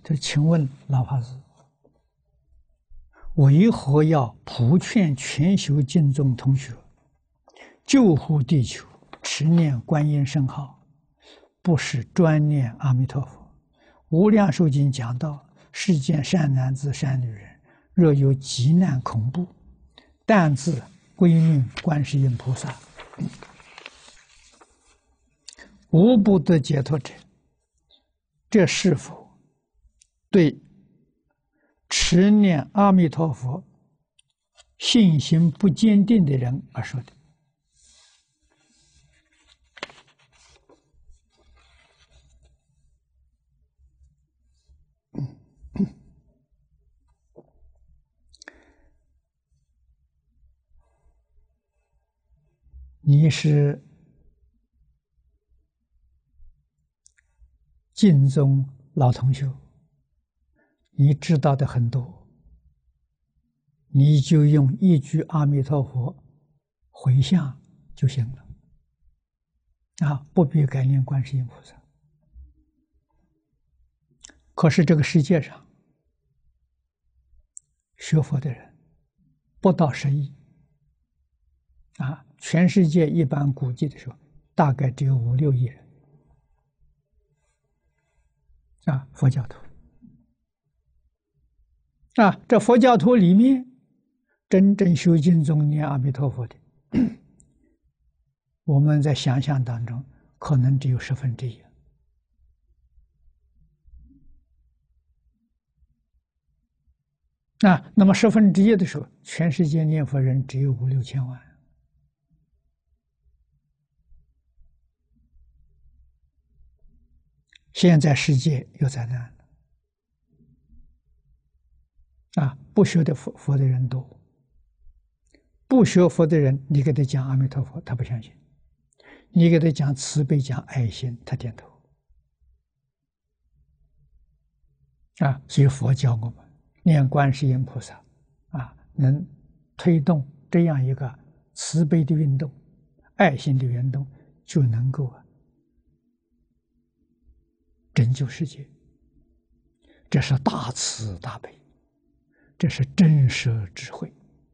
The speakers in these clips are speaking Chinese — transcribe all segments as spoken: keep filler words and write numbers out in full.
他说：“请问老法师，为何要普劝全球净宗同学救护地球，持念观音圣号，不是专念阿弥陀佛？无量寿经讲到，世间善男子善女人，若有急难恐怖，但自归命观世音菩萨，无不得解脱者。这是否对持念阿弥陀佛信心不坚定的人而说的？”你是净宗老同学，你知道的很多，你就用一句阿弥陀佛回向就行了，啊，不必感念观世音菩萨。可是这个世界上学佛的人不到十亿，啊，全世界一般估计的时候，大概只有五六亿人，啊，佛教徒，啊，这佛教徒里面，真正修净宗念阿弥陀佛的，我们在想象当中，可能只有十分之一。啊，那么十分之一的时候，全世界念佛人只有五六千万。现在世界有灾难了，啊，不学的佛佛的人多，不学佛的人，你给他讲阿弥陀佛，他不相信；你给他讲慈悲、讲爱心，他点头。啊，所以佛教我们念观世音菩萨，啊，能推动这样一个慈悲的运动、爱心的运动，就能够啊拯救世界。这是大慈大悲，这是真实智慧。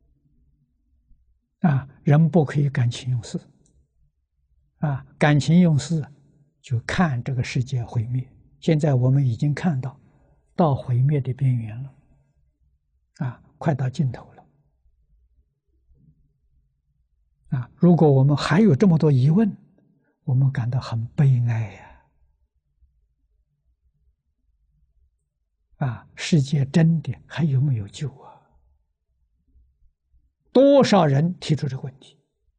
啊，人不可以感情用事，啊，感情用事就看这个世界毁灭。现在我们已经看到到毁灭的边缘了，啊，快到尽头了。啊，如果我们还有这么多疑问，我们感到很悲哀呀。啊，世界真的还有没有救啊？多少人提出这个问题？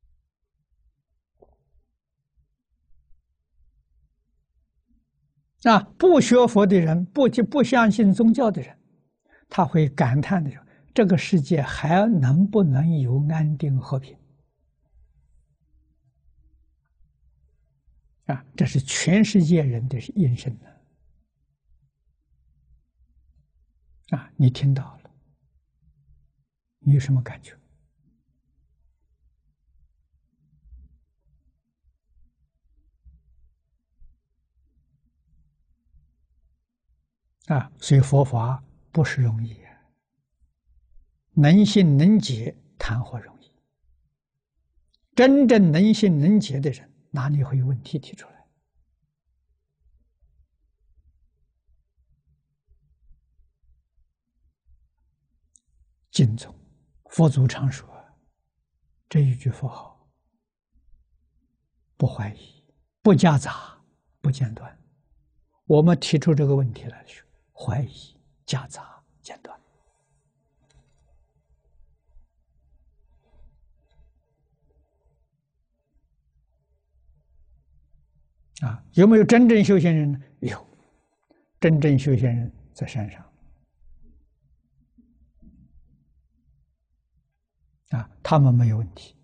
啊，不学佛的人，不不相信宗教的人，他会感叹的说：这个世界还能不能有安定和平？啊，这是全世界人的应声呢。啊，你听到了，你有什么感觉？啊，所以佛法不是容易啊，能信能解谈何容易？真正能信能解的人，哪里会有问题提出来？净宗佛祖常说这一句佛号，不怀疑，不夹杂，不间断。我们提出这个问题来说，怀疑、夹杂、间断。啊，有没有真正修行人呢？有，真正修行人在山上。啊，他们没有问题。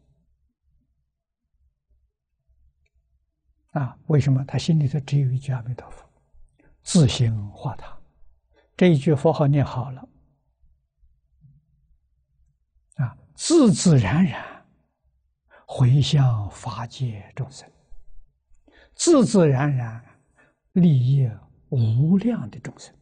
啊，为什么？他心里头只有一句阿弥陀佛，自性化他。这一句佛号念好了，啊，自自然然回向法界众生，自自然然利益无量的众生。